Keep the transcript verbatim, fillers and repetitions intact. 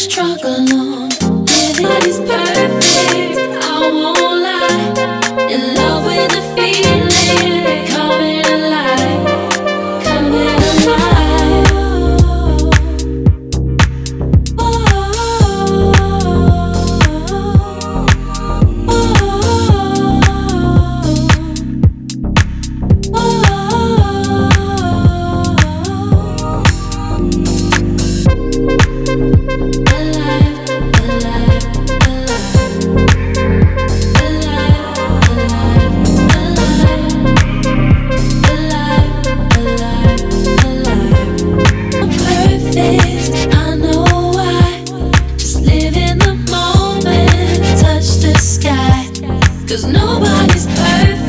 struggle on. Nobody's perfect, I won't lie. In love with the feeling, coming alive, coming alive. Oh, oh, oh, I know why. Just live in the moment, touch the sky. 'Cause nobody's perfect.